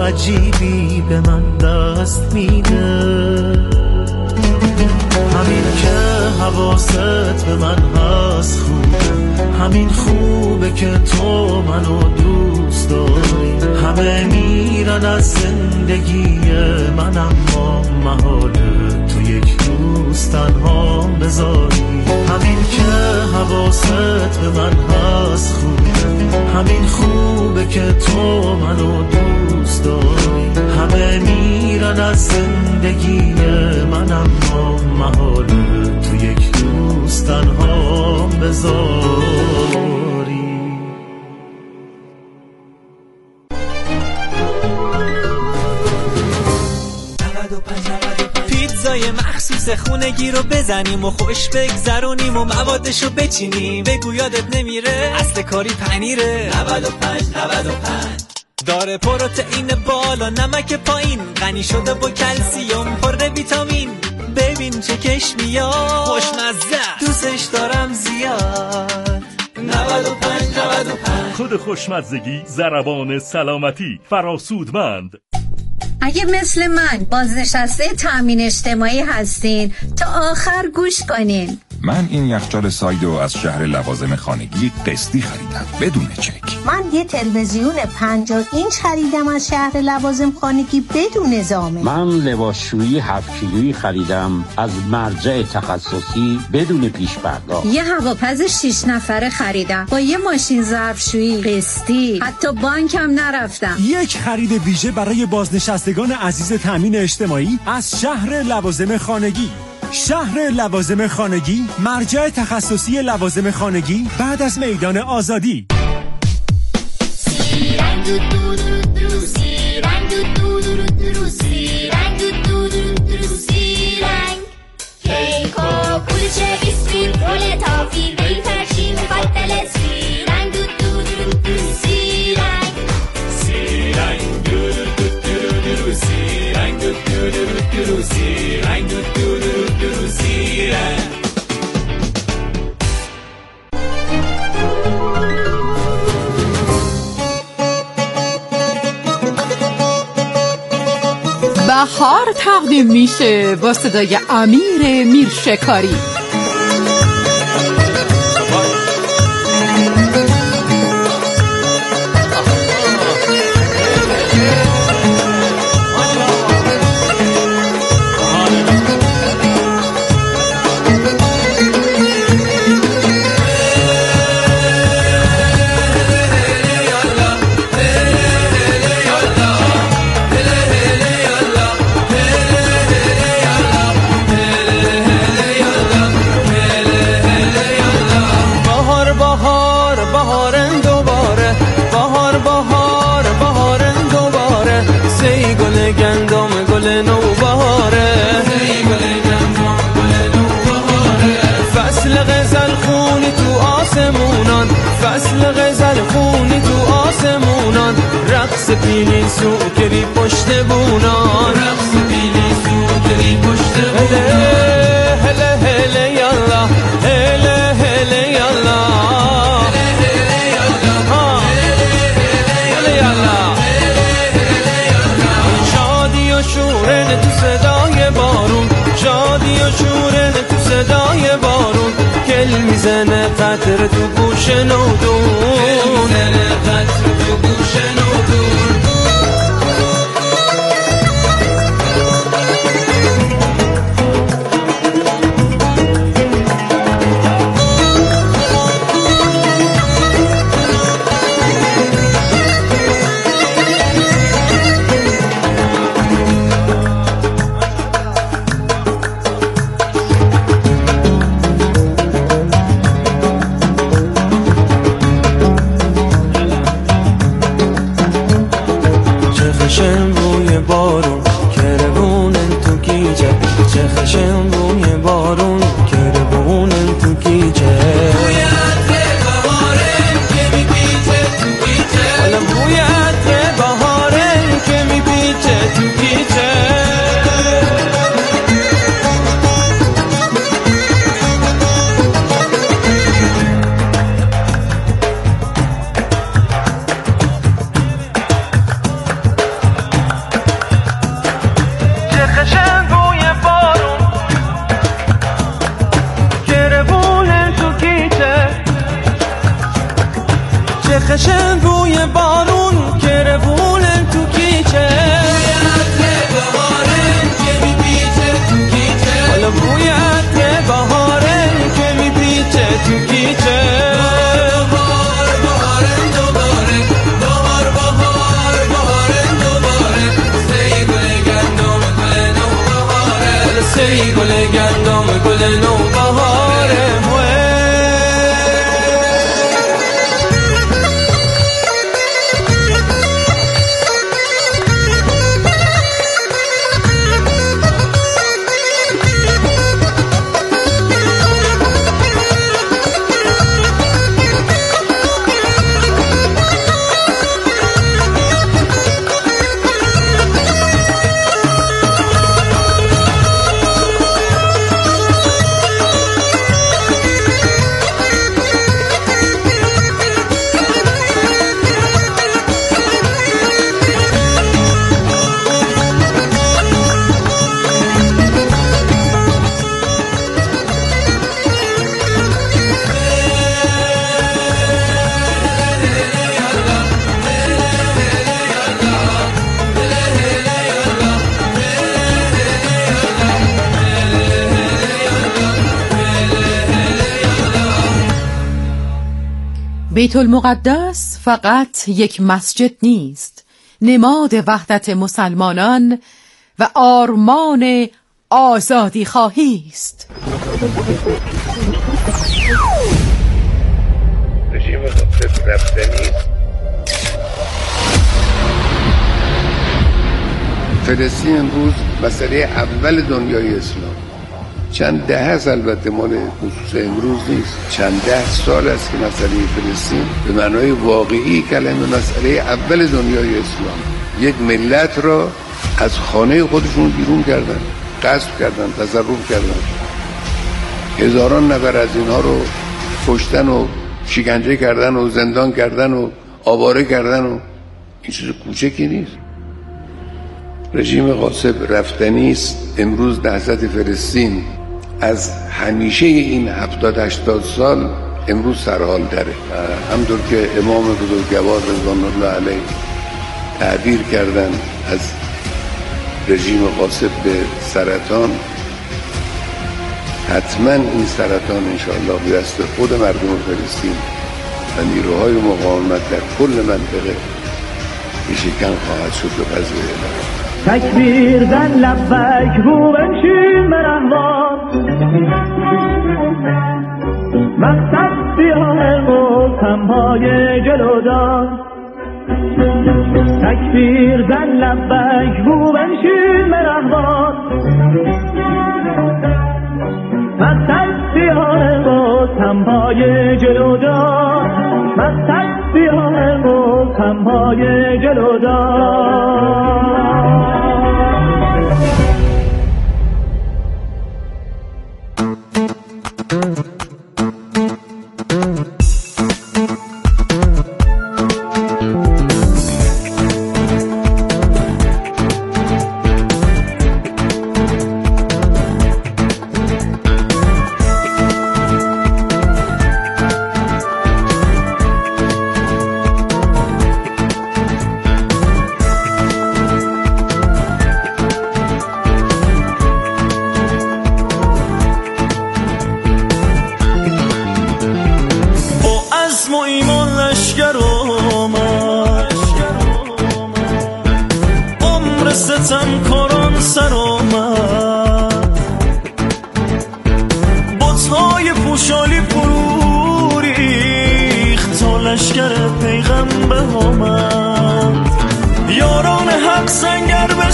عجیبی به من دست میده. همین که حواست به من هست خوبه، همین خوبه که تو منو دوست داری. همه میرن از زندگی من اما محاله تو یک روز تنها بذاری. همین که حواست به من هست خوبه، همین خوبه که تو منو دوست داری. همه میرن از زندگی من اما محاله تو یک روز تنها بذاری. پیتزای مخصوص خونگی رو بزنیم و خوش بگذرونیم و موادشو بچینیم. بگو یادت نمیره اصل کاری پنیره. 95 داره پروتئین بالا، نمک پایین، غنی شده با کلسیم، پر ویتامین. ببین چه کش میاد، خوشمزه، دوستش دارم زیاد. 95 کد خوشمزگی، ضربان سلامتی، فراسودمند. اگه مثل من بازنشسته تامین اجتماعی هستین تا آخر گوش کنین. من این یخچال سایدو از شهر لوازم خانگی قسطی خریدم بدون چک. من یه تلویزیون 50 اینچ خریدم از شهر لوازم خانگی بدون ضامن. من لباسشویی 7 کیلویی خریدم از مرجع تخصصی بدون پیش پرداخت. یه هواپز 6 نفره خریدم با یه ماشین ظرفشویی قسطی، حتی بانکم نرفتم. یک خرید ویژه برای بازنشستگان عزیز تامین اجتماعی از شهر لوازم خانگی. شهر لوازم خانگی، مرجع تخصصی لوازم خانگی بعد از میدان آزادی. کیک و کلچه بیسکویت رول تافی ویفر چی میخواد دلت سی رنگ دو دو دو دو سی رنگ سی رنگ دو دو دو دو سی رنگ دو دو دو دو سی رنگ دو دو دو دو سی رنگ. بهار تقدیم میشه با صدای امیر میرشکاری. فصل غزل خونی تو آسمونان، رقص پیلی سوکری پشت بونان، رقص پیلی سوکری پشت بونان. هله هله یالا، هله هله یالا، هله یالا، شادی و شورن تو صدای بارون، شادی و شورن تو صدای بارون. گل میزنه قطر تو گوش نودون، گل میزنه قطر تو گوش نودون. نوبهاره بیت المقدس فقط یک مسجد نیست، نماد وحدت مسلمانان و آرمان آزادی خواهی است. رژیم قاسم رفتنی فلسطین امروز مسئله اول دنیای اسلام. چند دهه است، البته مال خصوص امروز نیست، چند ده سال است که مسئله فلسطین به معنای واقعی کلمه مسئله اول دنیای اسلام. یک ملت را از خانه خودشون بیرون کردن، غصب کردن، تصرف کردن، هزاران نفر از اینها رو کشتن و شکنجه کردن و زندان کردن و آواره کردن و این چیز کوچکی نیست. رژیم غاصب رفتنی است. امروز نهضت فلسطین از همیشه این 70-80 سال امروز سرحال داره. همطور که امام بزرگوار رضوان الله علیه تعبیر کردن از رژیم غاصب به سرطان، حتما این سرطان انشاءالله به دست خود مردم فلسطین و نیروهای مقاومت در کل منطقه شکن خواهد شد به فضل الهی. تکبیر زن لبک رو بنشین مرحبان، مقصد سیاه و تنهای جلودان. تکبیر زن لبک رو بنشین مرحبان، مقصد سیاه و تنهای جلودان. مقصد سیاه و تنهای جلودان. ستم کاران سر آمد، بطهای پوشالی فرو ریخت تا لشکر پیغمبر آمد. یاران حق سنگر به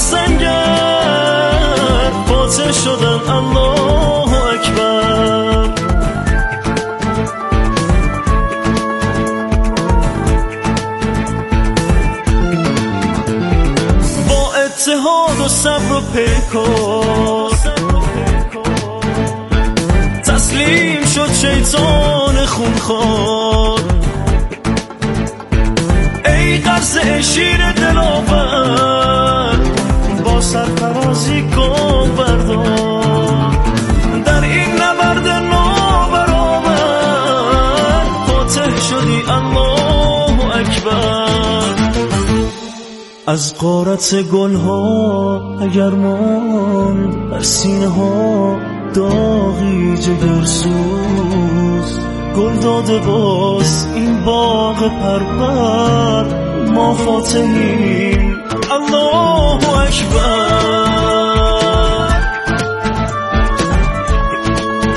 سنگر فاتح شدن، الله اکبر. اتحاد و صبر و پیکار تسلیم شد شیطان خونخوار. ای قرص شیر دلاور با سرفرازی گام بردار. در این نبرد نابرابر فاتح شدی، الله اکبر. از غارت گلها اگر ماند در سینه ها داغی جگرسوز، گل داده باز این باغ پرپر. ما فاتحیم، الله اکبر.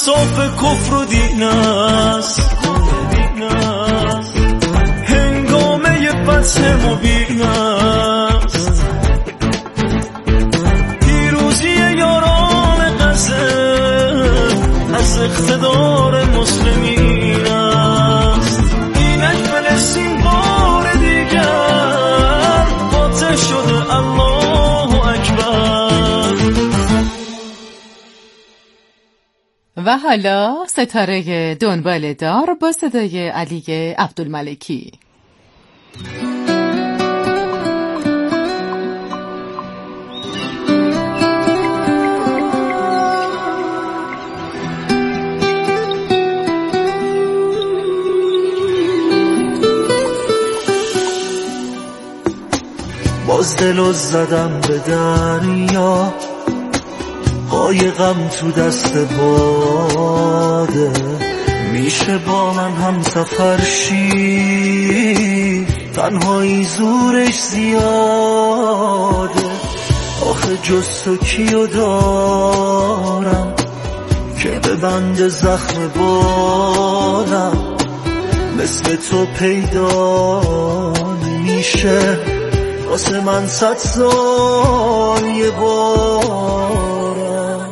صاف کفر و دین است، هنگامه فتح مبین است، پیروزی یاران غزه از اقتدار مسلمین است. اینک فلسطین بار دیگر فاتح شده، الله اکبر. و حالا ستاره دنبال دار با صدای علی عبدالملکی. باز دلو زدم به دریا، های غم تو دست باده، میشه با من هم سفر شی، تنهایی زورش زیاده. آخه جز تو کیو دارم که به بند زخم بالم، مثل تو پیدا نمیشه واسه من 100 سال یه بارم.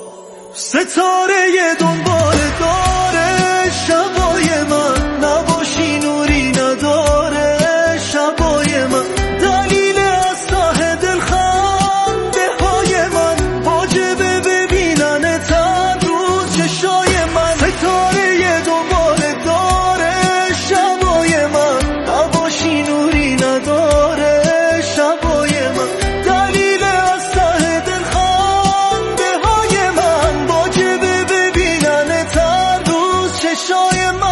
ستاره دنبال داره شبای من، نباشی نوری نداره شبای من، دلیل از ته دل خنده های من، واجبه ببینن تن روز چشای من. ستاره دنبال داره شبای من، نباشی نوری نداره شبای من، دلیل از ته دل خنده های من، واجبه ببینن تن روز چشای من.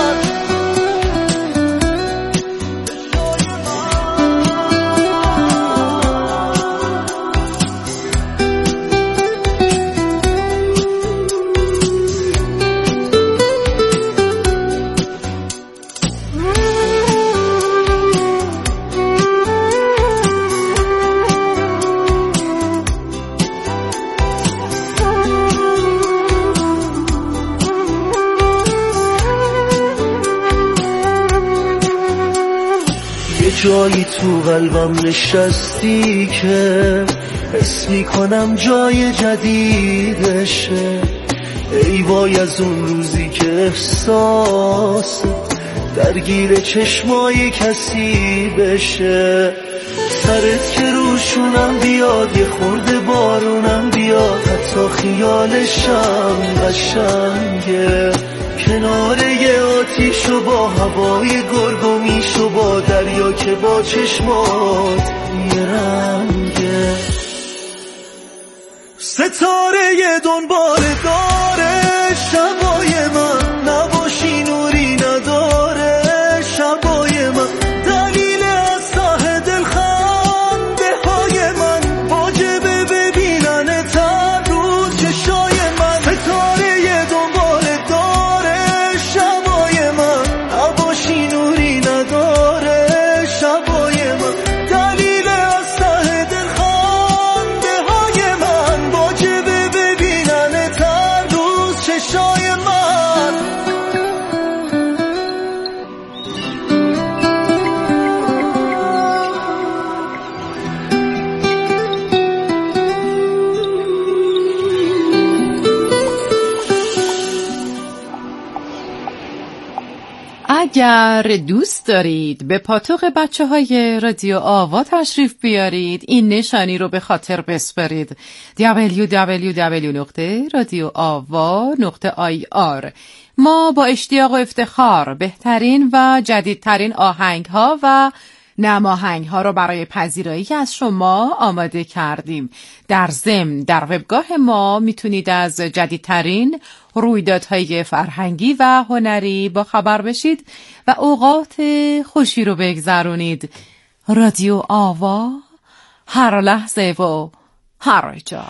جایی تو قلبم نشستی که حس میکنم جای جدیدشه. ای وای از اون روزی که احساس درگیر چشمای کسی بشه. سرت که روشونم بیاد، یه خورده بارونم بیاد، حتی خیالشم قشنگه. کنار یه آتیش و با هوای گرگومیش و با دریا که با چشمات یه رنگه. ستاره دنبال داره شبای من، نباشی نوری نداره شبای من، دلیل از ته دل خنده های من، واجبه ببینن تن روز چشای من. ستاره دنبال داره شبای من، نباشی نوری نداره شبای من، دلیل از ته دل خنده های من، واجبه ببینن تن روز چشای من. اگر دوست دارید به پاتوق بچه‌های رادیو آوا تشریف بیارید، این نشانی رو به خاطر بسپارید: www.radioava.ir. ما با اشتیاق و افتخار بهترین و جدیدترین آهنگ‌ها و نماهنگ‌ها رو برای پذیرایی از شما آماده کردیم. در ضمن در وبگاه ما میتونید از جدیدترین رویدادهای فرهنگی و هنری با خبر بشید و اوقات خوشی رو بگذرونید. رادیو آوا، هر لحظه و هر جا.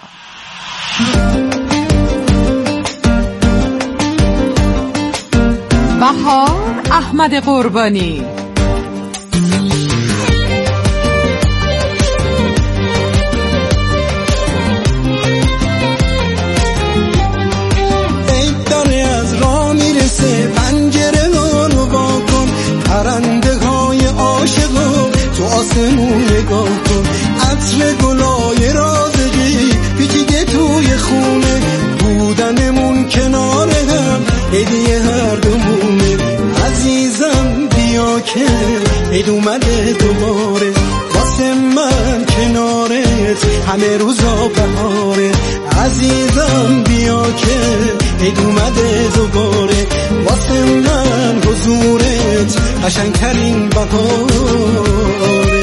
بهار احمد قربانی. ای کنارت همه روزا بهاره. عزیزم بیا که عید اومده دوباره، واسه من حضورت قشنگترین بهاره.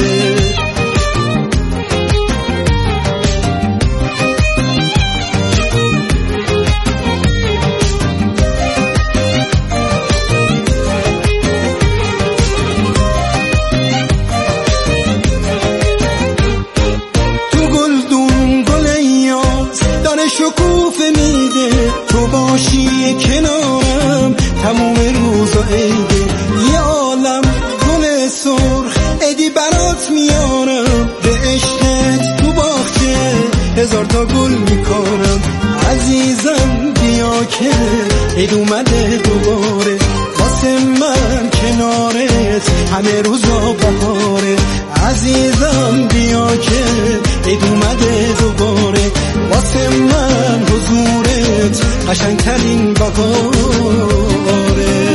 شکوفه میده تو باشی کنارم تموم روزا عیده. یه عالم گل سرخ عیدی برات میارم، به عشقت تو باغچه 1000 تا گل میکنم. عزیزم بیا که عید اومده دوباره، واسه من کنارت همه روزا بهاره. عزیزم بیا که عید اومده دوباره، واسه من حضورت قشنگترین بهاره.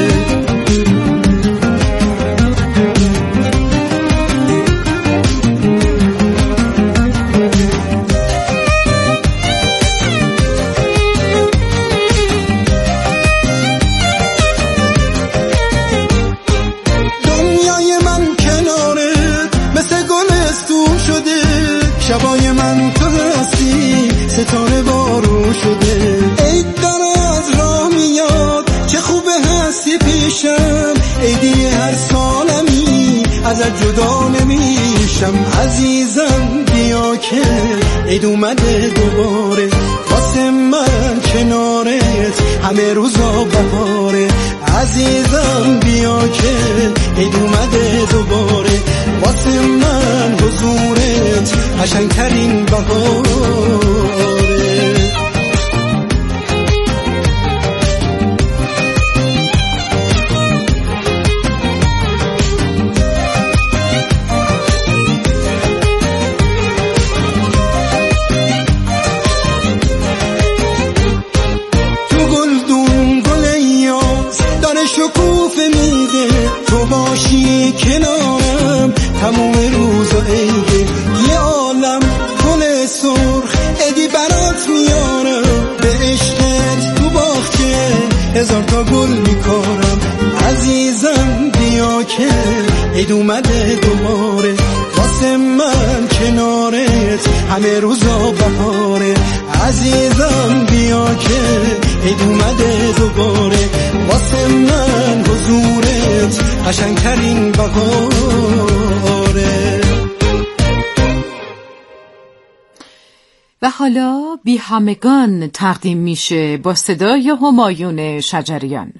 دنیای من کنارت مثل گلستون شده، شبای من تو هستی ستاره بارون شده. عید داره از راه میاد چه خوبه هستی پیشم، عیدی هر سالمی ازت جدا نمیشم. عزیزم بیا که عید اومده دوباره، واسه من کنارت همه روزا بهاره. عزیزم بیا که عید اومده دوباره، واسه من حضورت قشنگترین بهاره. شکوفه میده تو باشی کنارم تموم روزا عیده. یه عالم گل سرخ عیدی برات میارم، به عشقت تو باغچه 1000 تا گل میکنم. عزیزم بیا که عید اومده دوباره، واسه من کنارت همه روزا بهاره. عزیزم بیا که عید اومده دوباره، واسه من حضورت قشنگترین بهاره. و حالا بی همگان تقدیم میشه با صدای همایون شجریان.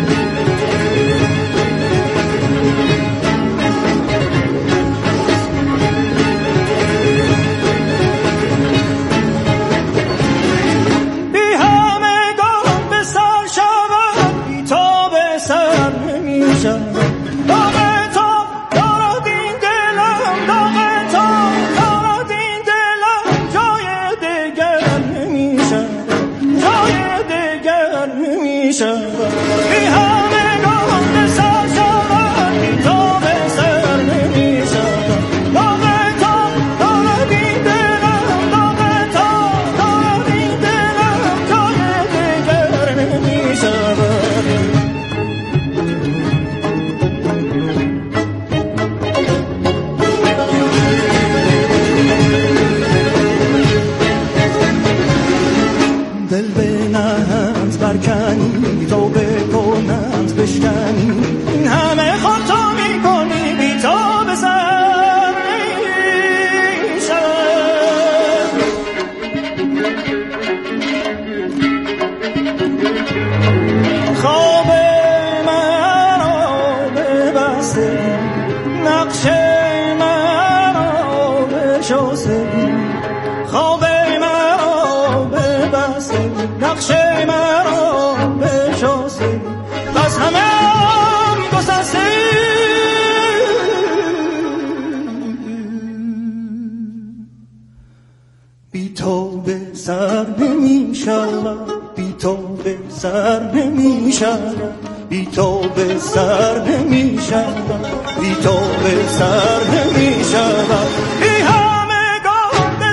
بی تو به سر نمی شود، بی تو به سر نمی شود، بی تو به سر نمی شود، بی تو به سر نمی شود، بی همگان به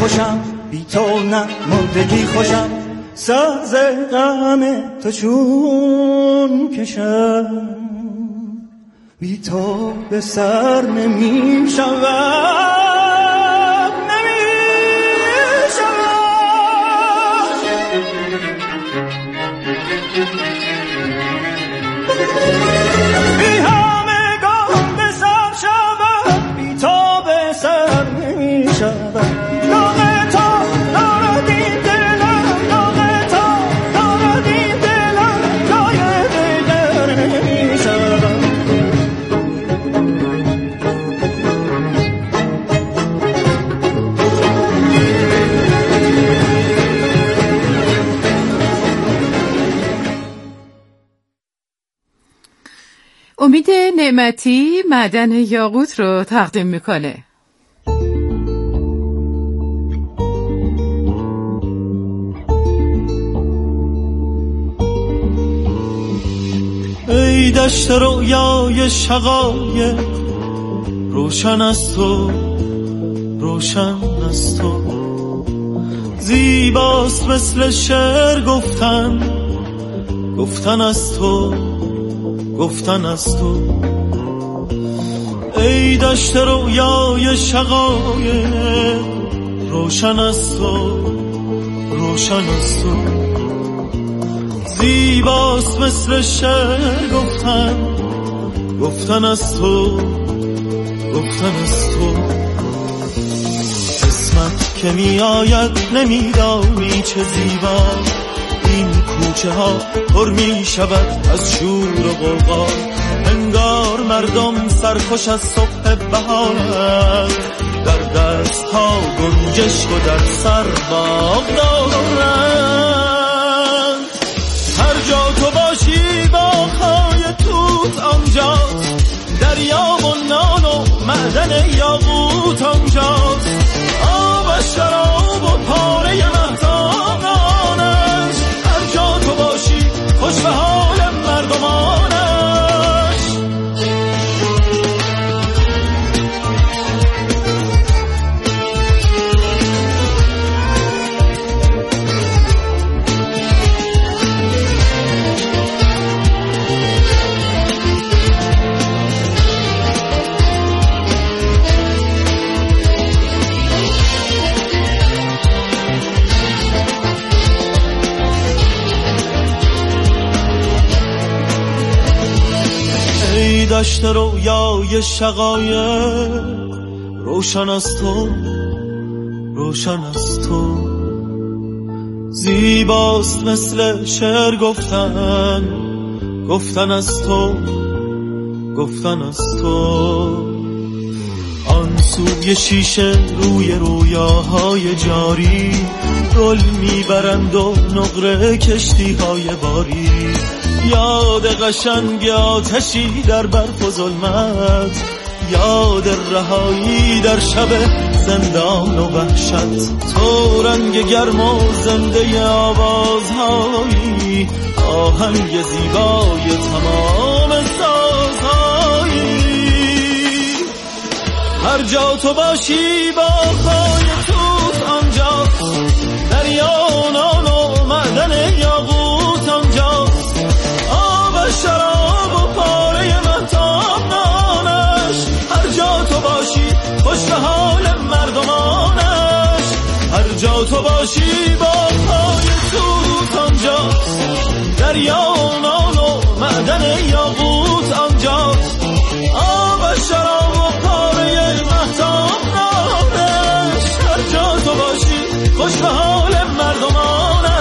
خوشم، بی تو نماندگی خوشم، ساز غم تو چون کشم، بی تو به سر نمی شود. بی همگان به سر شود، بی تو به سر نمی شود. داغ تو دارد این دلم، داغ تو دارد این دلم، جای دیگر نمی شود. امید نعمتی معدن یاقوت رو تقدیم میکنه. ای دشت رویای شقایق، روشن از تو، روشن از تو، زیباست مثل شعر گفتن، گفتن از تو، گفتن از تو. ای دشت رویای شقایق، روشن از تو، روشن از تو، زیباست مثل شعر گفتن، گفتن از تو، گفتن از تو. قسمت که می آید نمیدانی چه زیبا، این کوچه ها پر می شود از شور و غوغا، انگار مردم سرخوش از صبح بهار، در دست ها گنجشک و در سر باغ دارند. هر جا تو باشی باغ‌های توت آنجاست، دریا و نان و معدن یاقوت آنجاست، آب و شراب و پاره مهتاب آنش. هر جا تو باشی خوش به حال مردمانش. دشت رویای شقایق، روشن از تو، روشن از تو، زیباست مثل شعر گفتن، گفتن از تو، گفتن از تو. آن سوی شیشه روی رویاهای جاری، گل میبرند و نقره کشتیهای باری، یاد قشنگ آتشی در برف و ظلمت، یاد رهایی در شب زندان و وحشت. تو رنگ گرم و زنده آوازهایی، آهنگ زیبای تمام سازهایی. هر جا تو باشی باغ‌های توت آنجاست، دریا نان و معدن یاقوت آنجاست، شراب و پاره مهتاب نانش. هر جا تو باشی خوش به حال مردمانش. هر جا تو باشی باغ‌های توت آنجاست، دریا نان و معدن یاقوت آنجاست، آب شراب و پاره مهتاب نانش. هر جا تو باشی خوش به حال مردمانش.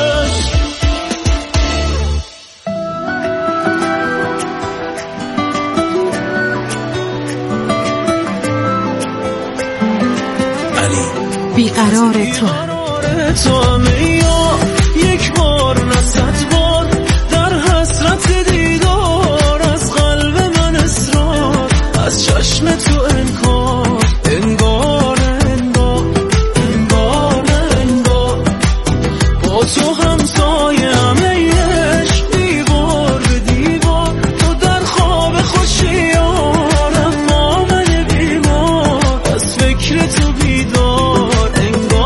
بیقرار تو همه یا یک بار نه صد بار، در حسرت دیدار از قلب من اصرار، از چشم تو انکار، انگار انگار انگار انگار با تو همسایه همه عشق، دیوار به دیوار تو در خواب خوشیار، اما من بیمار از فکر تو بیدار، انگار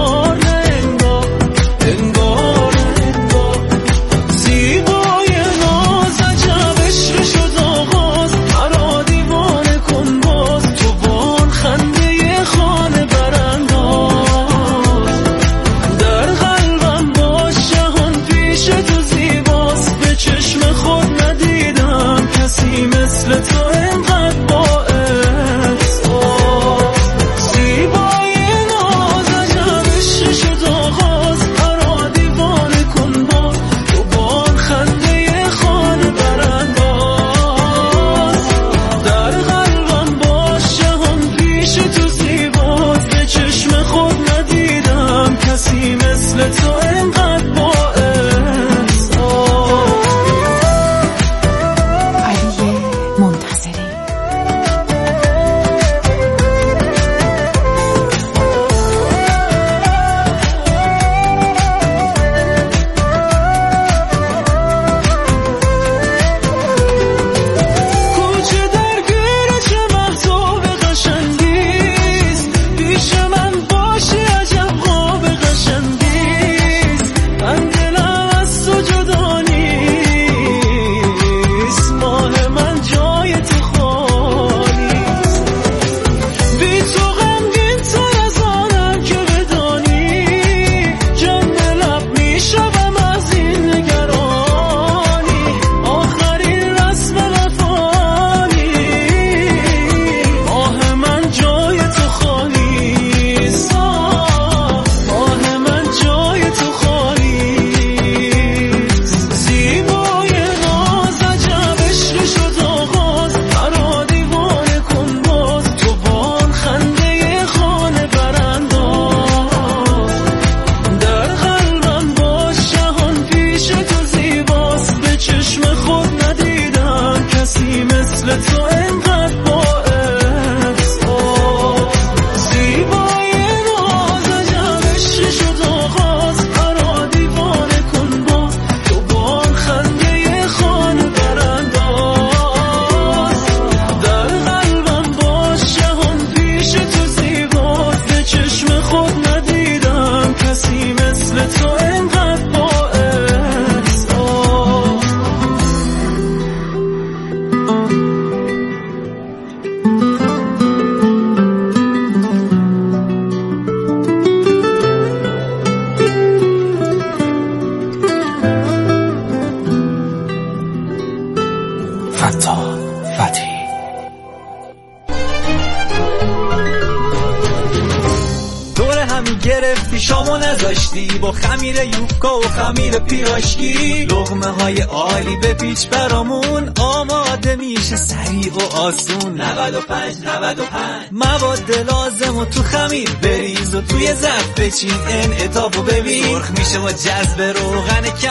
شامو نذاشتی با خمیر یوفکا و خمیر پیراشکی، لقمه های عالی به پیچ برامون آماده میشه سریع و آسون. 95 مواد لازم و تو خمیر بریز و توی ظرف بچین، انعطافو ببین، سرخ میشه با جذب روغن